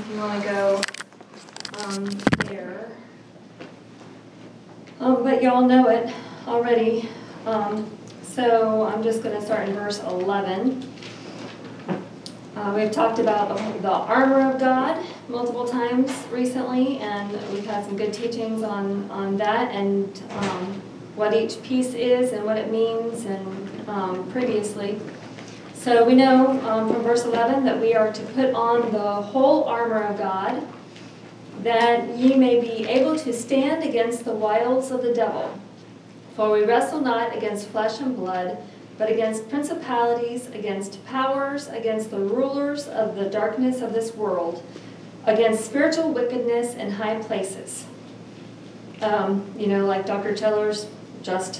if you want to go there. But y'all know it already. So I'm just going to start in verse 11. We've talked about the armor of God multiple times recently, and we've had some good teachings on that and what each piece is and what it means and previously. So we know from verse 11 that we are to put on the whole armor of God, that ye may be able to stand against the wiles of the devil. For we wrestle not against flesh and blood, but against principalities, against powers, against the rulers of the darkness of this world, against spiritual wickedness in high places. Like Dr. Tillers just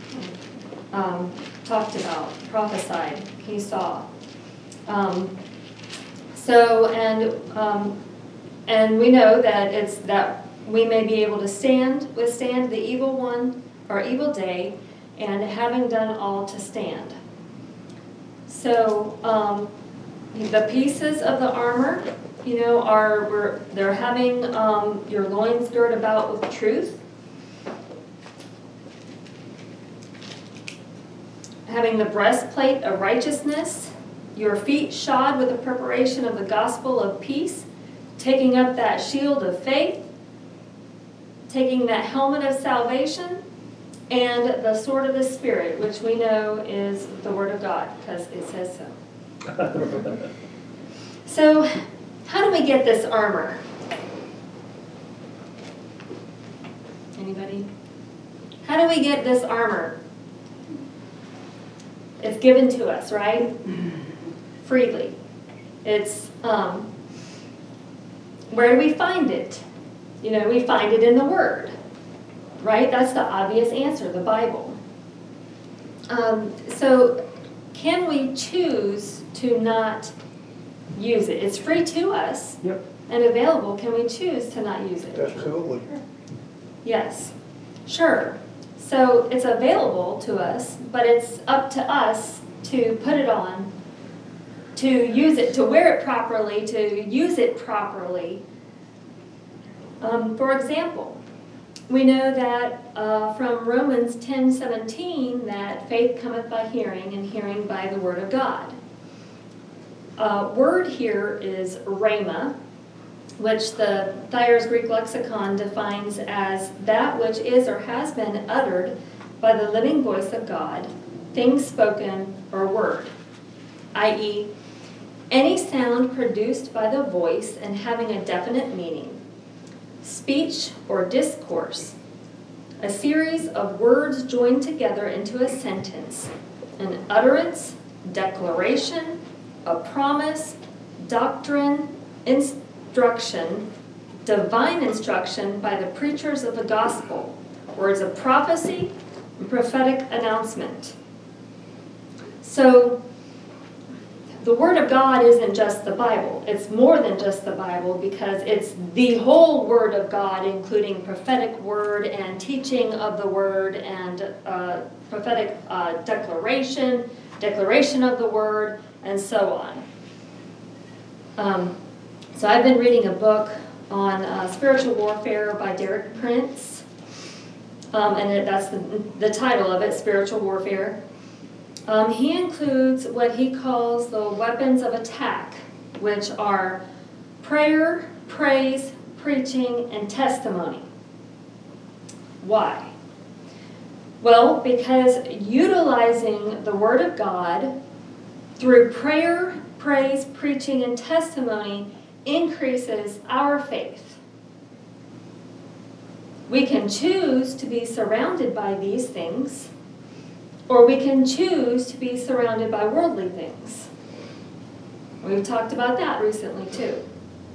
talked about, prophesied, he saw. And we know that it's that we may be able to withstand the evil one or evil day, and having done all to stand. So the pieces of the armor, they're having your loins girt about with truth, having the breastplate of righteousness, your feet shod with the preparation of the gospel of peace, taking up that shield of faith, taking that helmet of salvation, and the sword of the Spirit, which we know is the Word of God, because it says so. So, how do we get this armor? Anybody? How do we get this armor? It's given to us, right? Freely. It's, where do we find it? We find it in the Word. Right? That's the obvious answer, the Bible. So can we choose to not use it? It's free to us and available. Can we choose to not use it? Absolutely. Yes. Sure. So it's available to us, but it's up to us to put it on, to use it, to wear it properly, to use it properly. For example, we know that from Romans 10:17 that faith cometh by hearing, and hearing by the word of God. Word here is rhema, which the Thayer's Greek Lexicon defines as that which is or has been uttered by the living voice of God, things spoken or word, i.e., any sound produced by the voice and having a definite meaning. Speech or discourse, a series of words joined together into a sentence, an utterance, declaration, a promise, doctrine, instruction, divine instruction by the preachers of the gospel, words of prophecy, and prophetic announcement. So, the Word of God isn't just the Bible. It's more than just the Bible, because it's the whole Word of God, including prophetic word and teaching of the Word and prophetic declaration of the Word, and so on. So I've been reading a book on spiritual warfare by Derek Prince, and that's the title of it, Spiritual Warfare. He includes what he calls the weapons of attack, which are prayer, praise, preaching, and testimony. Why? Well, because utilizing the Word of God through prayer, praise, preaching, and testimony increases our faith. We can choose to be surrounded by these things, or we can choose to be surrounded by worldly things. We've talked about that recently too.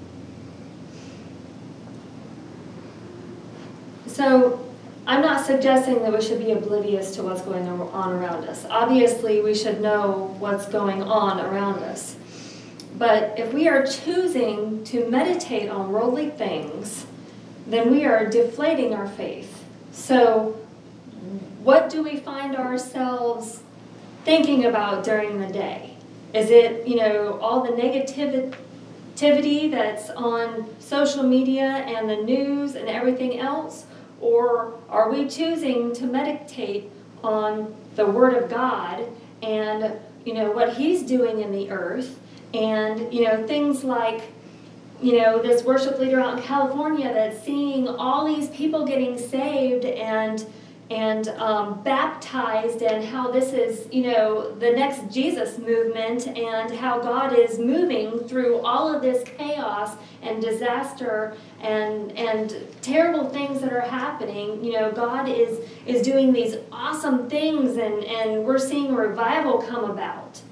So I'm not suggesting that we should be oblivious to what's going on around us. Obviously, we should know what's going on around us. But if we are choosing to meditate on worldly things, then we are deflating our faith. So what do we find ourselves thinking about during the day? Is it, all the negativity negativity that's on social media and the news and everything else? Or are we choosing to meditate on the Word of God and, what He's doing in the earth? And, things like, this worship leader out in California that's seeing all these people getting saved and baptized, and how this is, the next Jesus movement, and how God is moving through all of this chaos and disaster and terrible things that are happening. God is doing these awesome things, and we're seeing revival come about.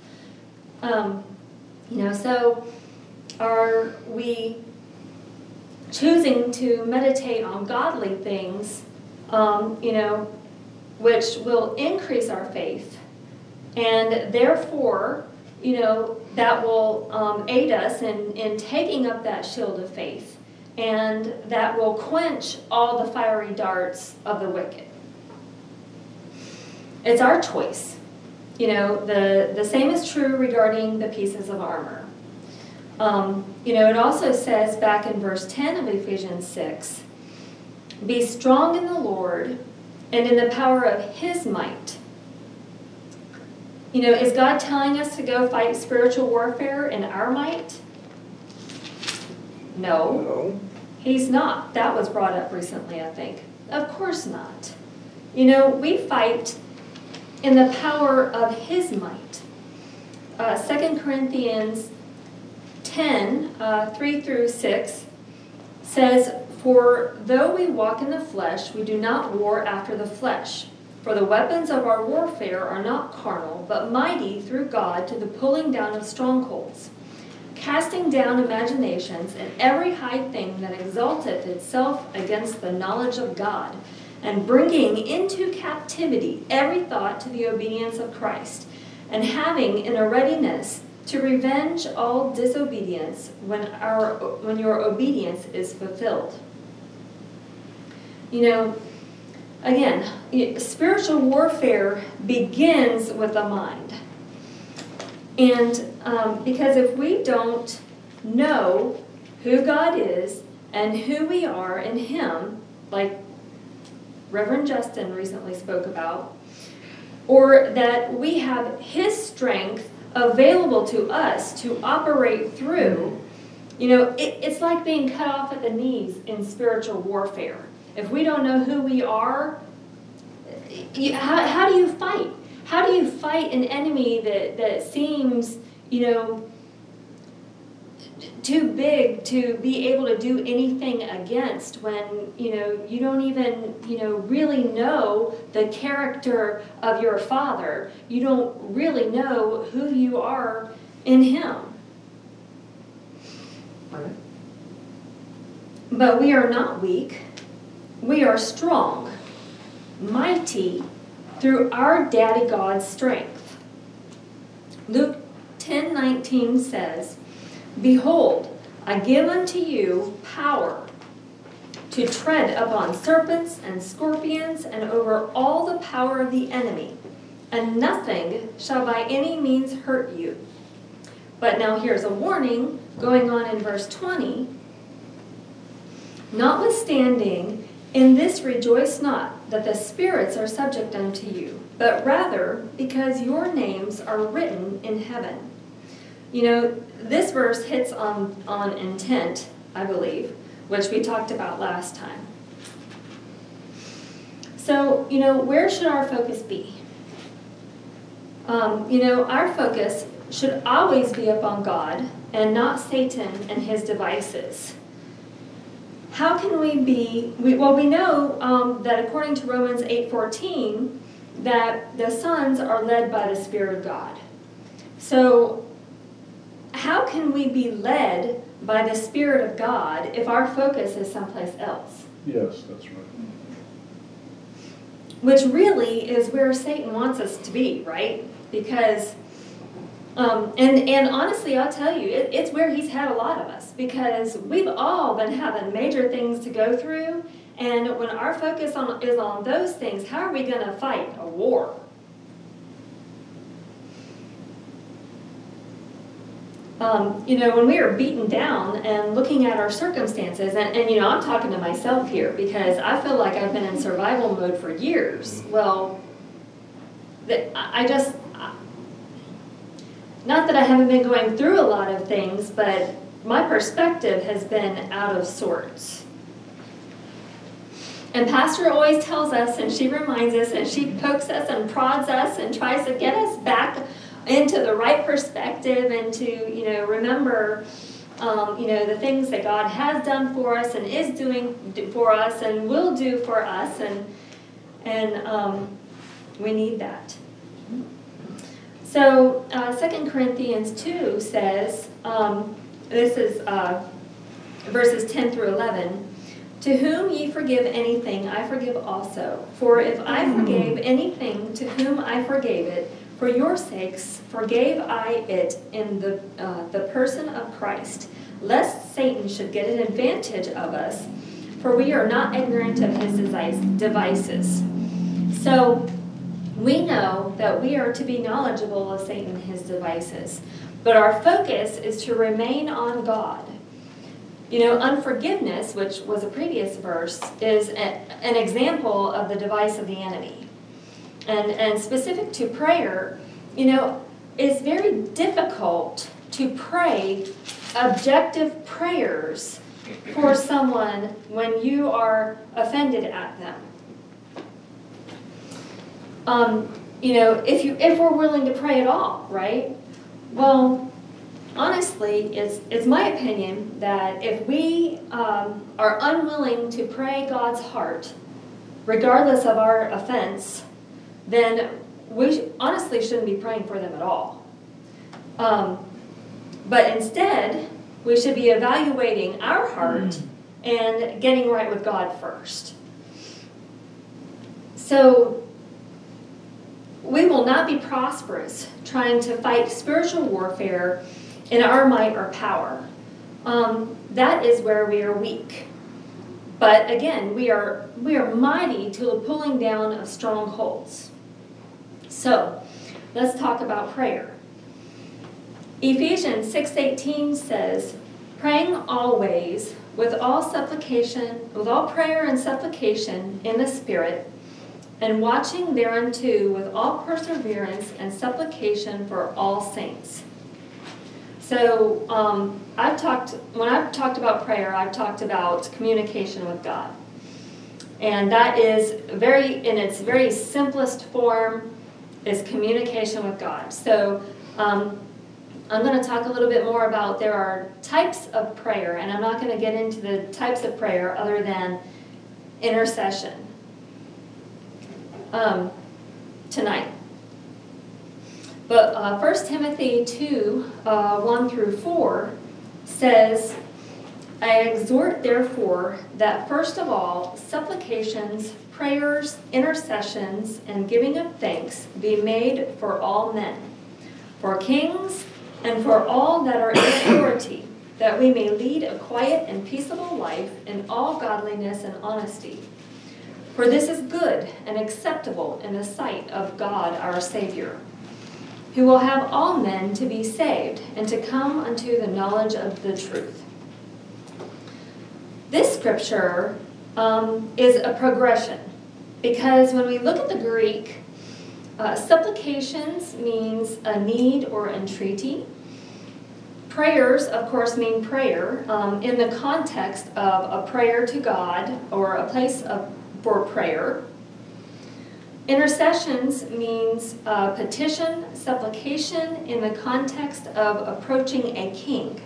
So are we choosing to meditate on godly things, which will increase our faith, and therefore, that will aid us in taking up that shield of faith, and that will quench all the fiery darts of the wicked. It's our choice. The same is true regarding the pieces of armor. It also says back in verse 10 of Ephesians 6, "Be strong in the Lord and in the power of His might." Is God telling us to go fight spiritual warfare in our might? No. He's not. That was brought up recently, I think. Of course not. We fight in the power of His might. 2 Corinthians 10, 3 through 6 says, "For though we walk in the flesh, we do not war after the flesh. For the weapons of our warfare are not carnal, but mighty through God to the pulling down of strongholds, casting down imaginations and every high thing that exalteth itself against the knowledge of God, and bringing into captivity every thought to the obedience of Christ, and having in a readiness to revenge all disobedience when your obedience is fulfilled." Again, spiritual warfare begins with the mind. And because if we don't know who God is and who we are in Him, like Reverend Justin recently spoke about, or that we have His strength available to us to operate through, it's like being cut off at the knees in spiritual warfare. If we don't know who we are, how do you fight? How do you fight an enemy that seems, too big to be able to do anything against, when, you don't even, really know the character of your Father. You don't really know who you are in Him. Right. But we are not weak. We are strong, mighty through our Daddy God's strength. Luke 10:19 says, "Behold, I give unto you power to tread upon serpents and scorpions and over all the power of the enemy, and nothing shall by any means hurt you." But now here's a warning going on in verse 20. "Notwithstanding, in this rejoice not, that the spirits are subject unto you, but rather because your names are written in heaven." This verse hits on intent, I believe, which we talked about last time. So, where should our focus be? Our focus should always be upon God and not Satan and his devices. How can we be, we know that according to Romans 8:14, that the sons are led by the Spirit of God. So, how can we be led by the Spirit of God if our focus is someplace else? Yes, that's right. Which really is where Satan wants us to be, right? Because, and honestly, I'll tell you, it's where he's had a lot of us, because we've all been having major things to go through, and when our focus is on those things, how are we going to fight a war? When we are beaten down and looking at our circumstances, and I'm talking to myself here because I feel like I've been in survival mode for years. Well, not that I haven't been going through a lot of things, but my perspective has been out of sorts. And Pastor always tells us, and she reminds us, and she pokes us and prods us and tries to get us back into the right perspective and to, remember, the things that God has done for us and is doing for us and will do for us, and we need that. So 2 Corinthians 2 says, this is verses 10 through 11, "To whom ye forgive anything, I forgive also. For if I forgave anything to whom I forgave it, for your sakes forgave I it in the person of Christ, lest Satan should get an advantage of us, for we are not ignorant of his devices." So we know that we are to be knowledgeable of Satan and his devices, but our focus is to remain on God. Unforgiveness, which was a previous verse, is an example of the device of the enemy. And specific to prayer, it's very difficult to pray objective prayers for someone when you are offended at them. If we're willing to pray at all, right? Well, honestly, it's my opinion that if we are unwilling to pray God's heart, regardless of our offense, then we honestly shouldn't be praying for them at all. But instead, we should be evaluating our heart and getting right with God first. So we will not be prosperous trying to fight spiritual warfare in our might or power. That is where we are weak. But again, we are mighty to the pulling down of strongholds. So let's talk about prayer. Ephesians 6:18 says, "Praying always with all prayer and supplication in the Spirit, and watching thereunto with all perseverance and supplication for all saints." So when I've talked about prayer, I've talked about communication with God. And that is in its very simplest form, is communication with God. So I'm going to talk a little bit more about there are types of prayer, and I'm not going to get into the types of prayer other than intercession tonight. But 1 Timothy 2, 1 through 4 says, "I exhort therefore that first of all supplications, prayers, intercessions, and giving of thanks be made for all men, for kings, and for all that are in authority, that we may lead a quiet and peaceable life in all godliness and honesty. For this is good and acceptable in the sight of God our Savior, who will have all men to be saved and to come unto the knowledge of the truth." This scripture is a progression, because when we look at the Greek, supplications means a need or entreaty. Prayers, of course, mean prayer in the context of a prayer to God or a place for prayer. Intercessions means petition, supplication in the context of approaching a king.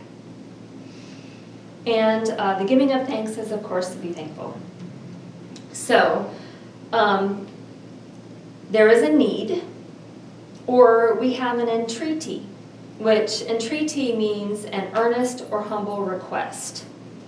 And the giving of thanks is, of course, to be thankful. So, there is a need, or we have an entreaty, which entreaty means an earnest or humble request.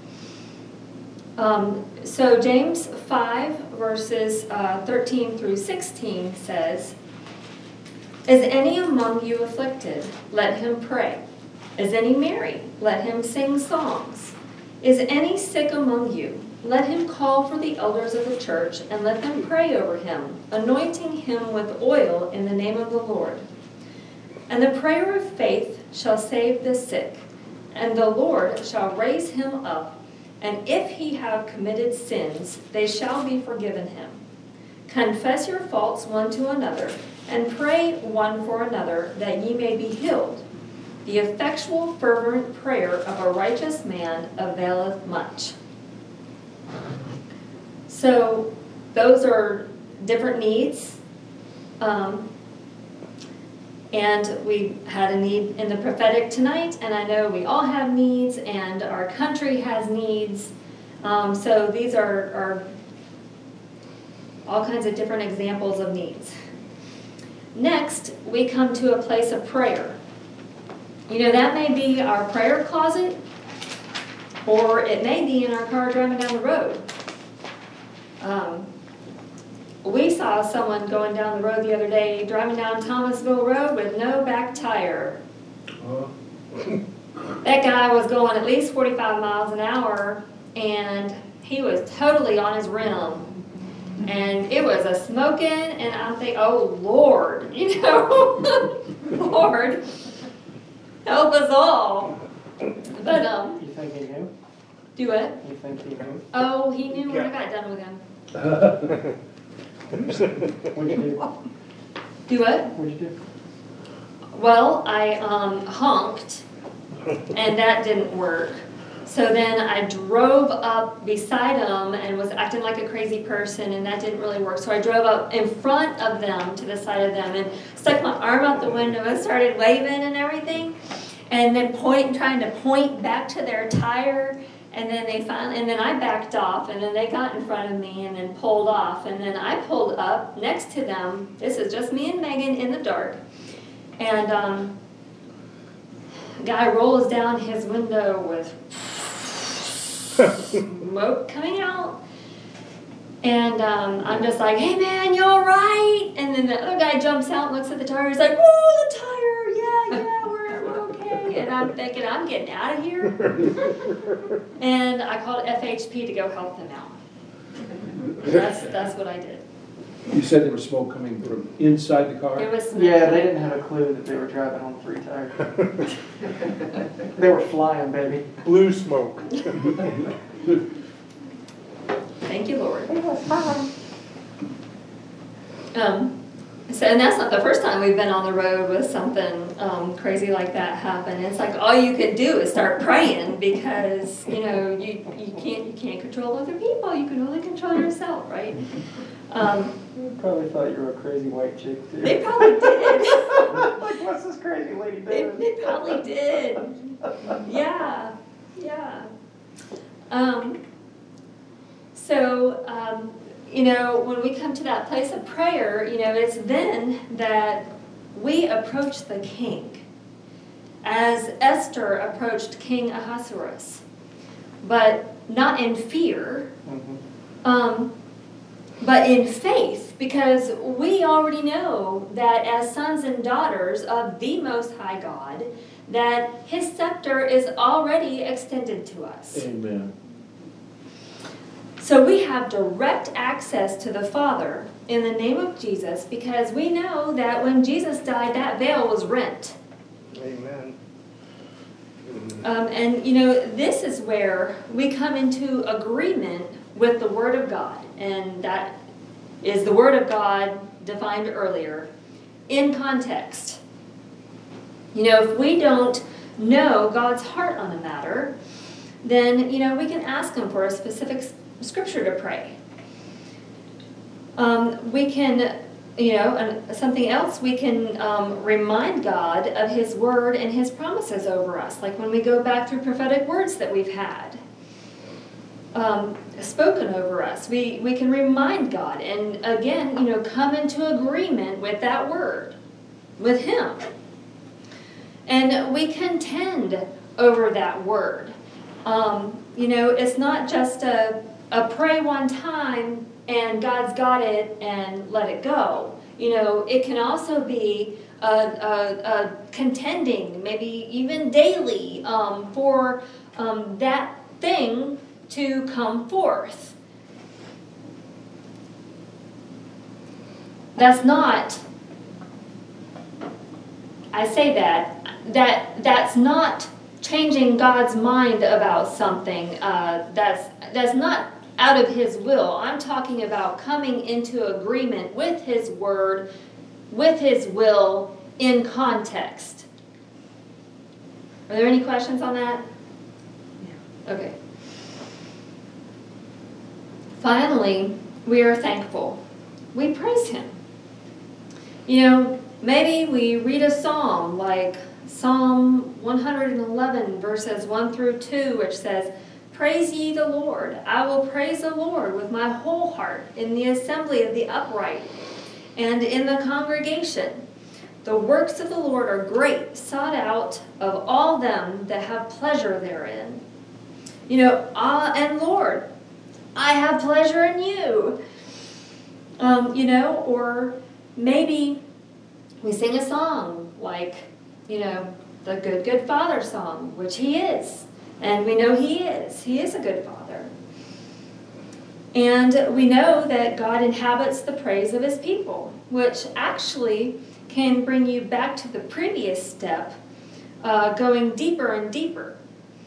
So James 5, verses 13 through 16 says, "Is any among you afflicted? Let him pray. Is any merry? Let him sing songs. Is any sick among you? Let him call for the elders of the church, and let them pray over him, anointing him with oil in the name of the Lord. And the prayer of faith shall save the sick, and the Lord shall raise him up, and if he have committed sins, they shall be forgiven him. Confess your faults one to another, and pray one for another, that ye may be healed. The effectual fervent prayer of a righteous man availeth much. So those are different needs. And we had a need in the prophetic tonight, and I know we all have needs, and our country has needs. So these are all kinds of different examples of needs. Next, we come to a place of prayer. You know, that may be our prayer closet, or it may be in our car driving down the road. We saw someone going down the road the other day, driving down Thomasville Road with no back tire. That guy was going at least 45 miles an hour, and he was totally on his rim. And it was a smoking, and I'm thinking, oh, Lord, you know, Lord, help us all. But, You think he knew? do it. You think he knew? Oh, he knew when I got done with him. What'd you do? Do what? What'd you do? Well, I honked, and that didn't work. So then I drove up beside them and was acting like a crazy person, and that didn't really work. So I drove up in front of them to the side of them and stuck my arm out the window and started waving and everything, and then trying to point back to their tire. And then then I backed off, and then they got in front of me and then pulled off. And then I pulled up next to them. This is just me and Megan in the dark. And guy rolls down his window with smoke coming out. And I'm just like, hey man, you all right? And then the other guy jumps out and looks at the tire. He's like, whoa, the tire, yeah, we're okay. And I'm thinking, I'm getting out of here. And I called FHP to go help them out. That's what I did. You said there was smoke coming from inside the car? It was smoke Yeah, they coming. didn't have a clue that they were driving on 3 tires. They were flying, baby. Blue smoke. Thank you, Lord. And that's not the first time we've been on the road with something crazy like that happen. It's like all you could do is start praying, because you know you can't control other people. You can only control yourself, right? They probably thought you were a crazy white chick too. They probably did. Like, what's this crazy lady They doing? probably did. Yeah. So, you know, when we come to that place of prayer, you know, it's then that we approach the king, as Esther approached King Ahasuerus, but not in fear, but in faith, because we already know that as sons and daughters of the Most High God, that his scepter is already extended to us. Amen. So we have direct access to the Father in the name of Jesus, because we know that when Jesus died, that veil was rent. Amen. And, you know, this is where we come into agreement with the Word of God. And that is the Word of God defined earlier in context. You know, if we don't know God's heart on a matter, then, you know, we can ask Him for a specific scripture to pray. We can, you know, and something else, we can remind God of His word and His promises over us, like when we go back through prophetic words that we've had spoken over us. We can remind God and, again, you know, come into agreement with that word, with Him. And we contend over that word. You know, it's not just a pray one time and God's got it and let it go. You know, it can also be a contending, maybe even daily, for that thing to come forth. That's not I say that's not changing God's mind about something. That's not out of his will. I'm talking about coming into agreement with his word, with his will in context. Are there any questions on that? Okay. Finally, we are thankful. We praise him. You know, maybe we read a psalm like Psalm 111 verses 1 through 2, which says, "Praise ye the Lord. I will praise the Lord with my whole heart in the assembly of the upright and in the congregation. The works of the Lord are great, sought out of all them that have pleasure therein." You know, and Lord, I have pleasure in you. You know, or maybe we sing a song like, you know, the Good, Good Father song, which he is. And we know he is. He is a good father. And we know that God inhabits the praise of his people, which actually can bring you back to the previous step, going deeper and deeper.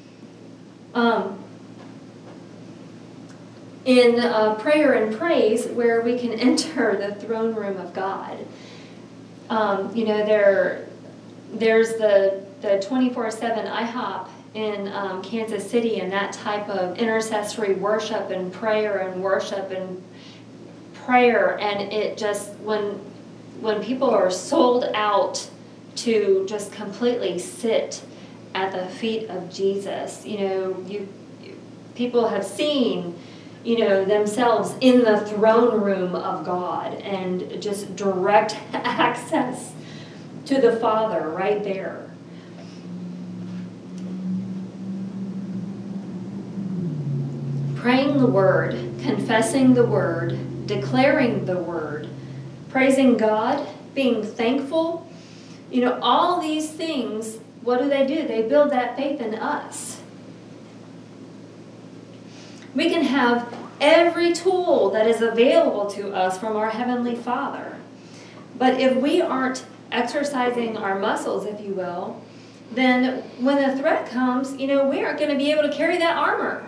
In prayer and praise, where we can enter the throne room of God. You know, there's the 24/7 IHOP in Kansas City, and that type of intercessory worship and prayer and worship and prayer, and it just, when people are sold out to just completely sit at the feet of Jesus, you know, people have seen, you know, themselves in the throne room of God and just direct access to the Father right there. Praying the word, confessing the word, declaring the word, praising God, being thankful, you know, all these things, what do? They build that faith in us. We can have every tool that is available to us from our Heavenly Father. But if we aren't exercising our muscles, if you will, then when the threat comes, you know, we aren't going to be able to carry that armor.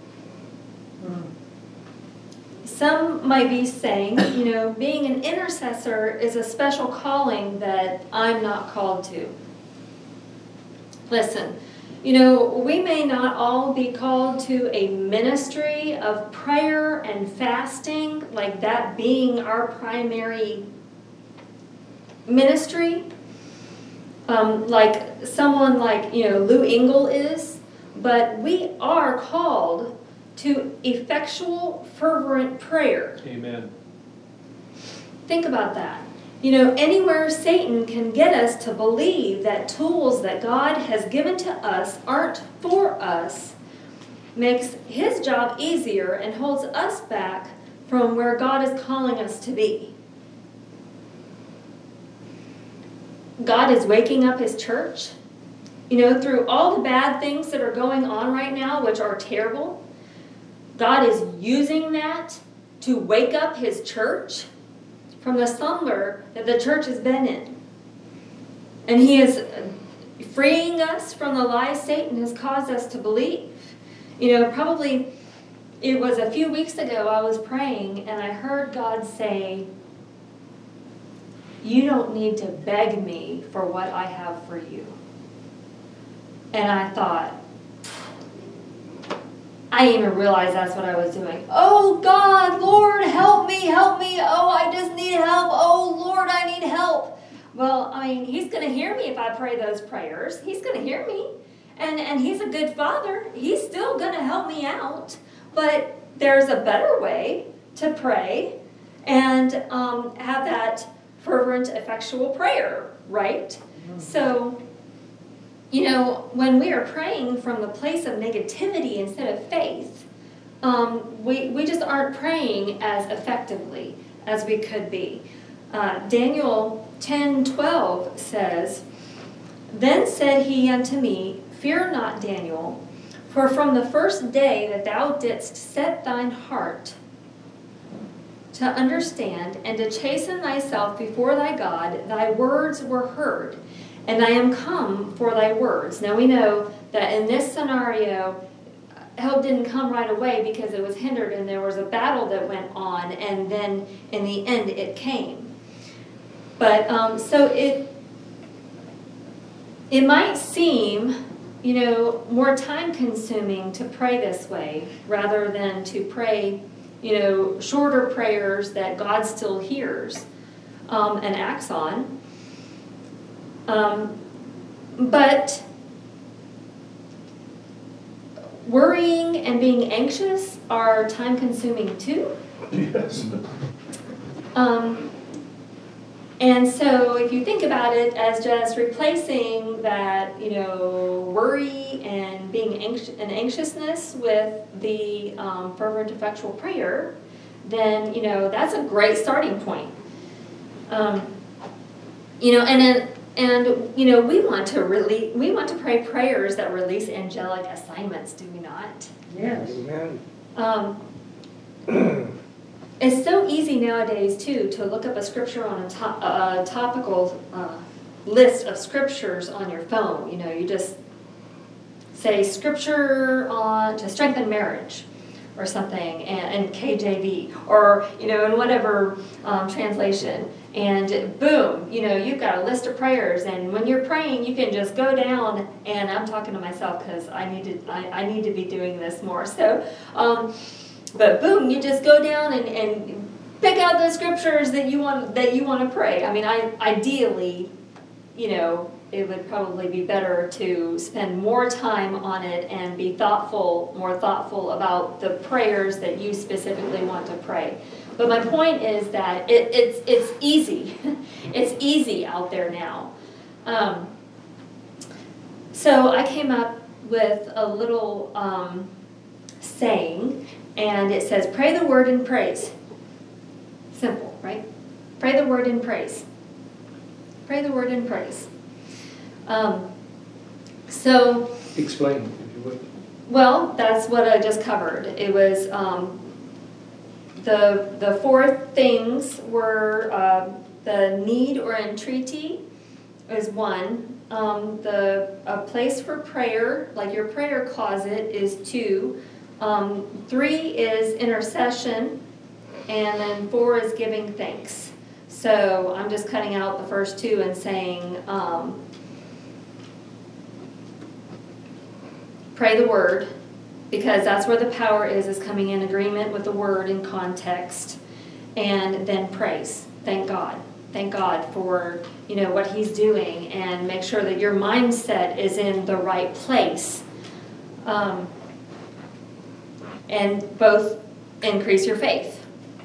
Some might be saying, you know, being an intercessor is a special calling that I'm not called to. Listen, you know, we may not all be called to a ministry of prayer and fasting, like that being our primary ministry, like someone like, you know, Lou Engle is, but we are called to effectual, fervent prayer. Amen. Think about that. You know, anywhere Satan can get us to believe that tools that God has given to us aren't for us, makes his job easier and holds us back from where God is calling us to be. God is waking up his church. You know, through all the bad things that are going on right now, which are terrible, God is using that to wake up his church from the slumber that the church has been in. And he is freeing us from the lies Satan has caused us to believe. You know, probably it was a few weeks ago I was praying and I heard God say, "You don't need to beg me for what I have for you." And I thought, I didn't even realize that's what I was doing. Oh God, Lord, help me, help me. Oh, I just need help. Oh Lord, I need help. Well, I mean, he's going to hear me if I pray those prayers. He's going to hear me. And he's a good father. He's still going to help me out. But there's a better way to pray and have that fervent, effectual prayer, right? Mm-hmm. So, you know, when we are praying from the place of negativity instead of faith, we just aren't praying as effectively as we could be. Daniel 10:12 says, "Then said he unto me, Fear not, Daniel, for from the first day that thou didst set thine heart to understand and to chasten thyself before thy God, thy words were heard, and I am come for thy words. Now we know that in this scenario, help didn't come right away because it was hindered and there was a battle that went on, and then in the end it came. But so it might seem, more time consuming to pray this way rather than to pray, shorter prayers that God still hears and acts on. But worrying and being anxious are time consuming too. Yes. And so if you think about it as just replacing that, worry and being anxiousness with the fervent effectual prayer, then, that's a great starting point. We want to pray prayers that release angelic assignments, do we not? Yes. Amen. It's so easy nowadays, too, to look up a scripture on a topical list of scriptures on your phone. You just say scripture to strengthen marriage or something, and KJV, or, in whatever translation. And boom, you've got a list of prayers. And when you're praying, you can just go down, and I'm talking to myself because I need to be doing this more. So, but boom, you just go down and pick out the scriptures that you want to pray. I mean, ideally, it would probably be better to spend more time on it and be more thoughtful about the prayers that you specifically want to pray. But my point is that it's easy. It's easy out there now. So I came up with a little saying, and it says, pray the word and praise. Simple, right? Pray the word and praise. Pray the word and praise. So Explain, if you would. well, that's what I just covered. It was the four things were the need or entreaty is one. A place for prayer, like your prayer closet, is 2. 3 is intercession, and then 4 is giving thanks. So I'm just cutting out the first 2 and saying, pray the word, because that's where the power is coming in agreement with the word in context, and then praise. Thank God. Thank God for, what he's doing, and make sure that your mindset is in the right place. And both increase your faith.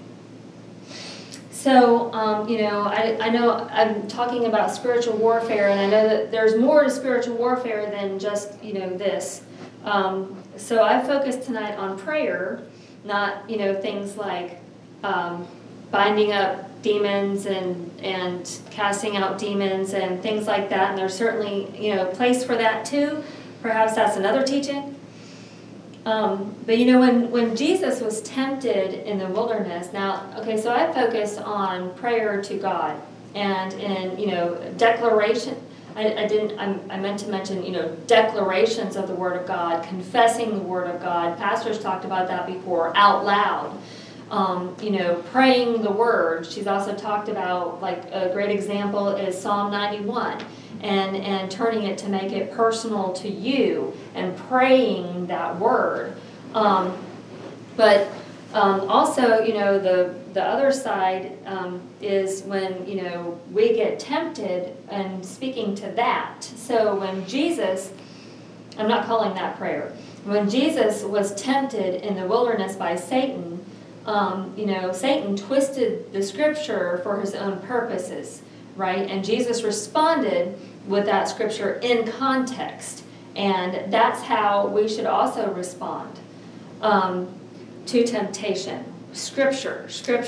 So, I know I'm talking about spiritual warfare, and I know that there's more to spiritual warfare than just, this. So I focused tonight on prayer, not, things like binding up demons and casting out demons and things like that. And there's certainly, a place for that too. Perhaps that's another teaching. But when Jesus was tempted in the wilderness, so I focused on prayer to God, and in declaration. I meant to mention declarations of the Word of God, confessing the Word of God. Pastors talked about that before, out loud. Praying the Word. She's also talked about, like, a great example is Psalm 91. And turning it to make it personal to you and praying that word. But also, the other side is when, we get tempted and speaking to that. So when Jesus, I'm not calling that prayer, when Jesus was tempted in the wilderness by Satan, Satan twisted the scripture for his own purposes, right? And Jesus responded with that scripture in context. And that's how we should also respond to temptation. Scripture.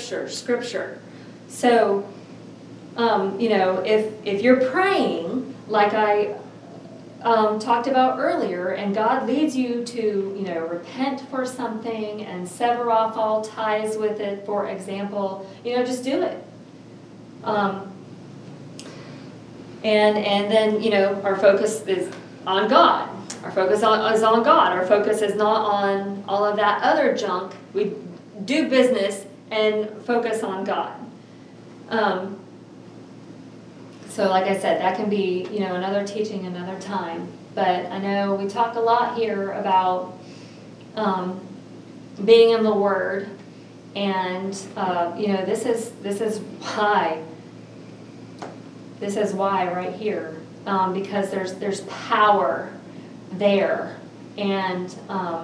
So, if you're praying, like I talked about earlier, and God leads you to, repent for something and sever off all ties with it, for example, just do it. And then, you know, our focus is on God. Our focus is on God. Our focus is not on all of that other junk. We do business and focus on God. So like I said, that can be, you know, another teaching another time. But I know we talk a lot here about being in the Word, and you know, this is why. This is why right here, because there's power there, and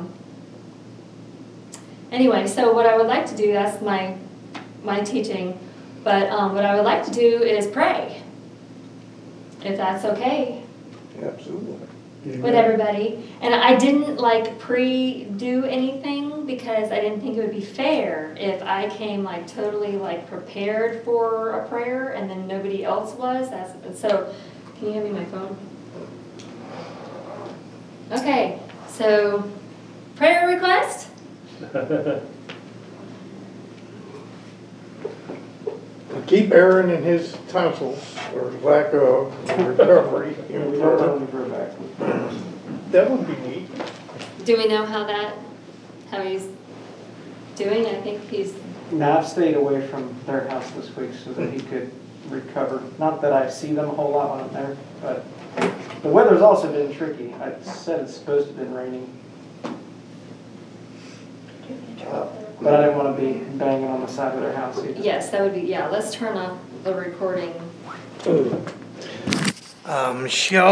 anyway. So what I would like to do, that's my teaching, but what I would like to do is pray, if that's okay Absolutely. with everybody. And I didn't like pre-do anything because I didn't think it would be fair if I came like totally like prepared for a prayer and then nobody else was. So can you hand me my phone? Okay, so prayer request? Keep Aaron and his tonsils, or lack of recovery. We don't know when we grow back. That would be neat. Do we know how he's doing? I think he's, Now, I've stayed away from their house this week so that he could recover. Not that I see them a whole lot when I'm there, but the weather's also been tricky. I said it's supposed to have been raining, but I didn't want to be banging on the side of their house either. yes, that would be, yeah, let's turn off the recording. Michelle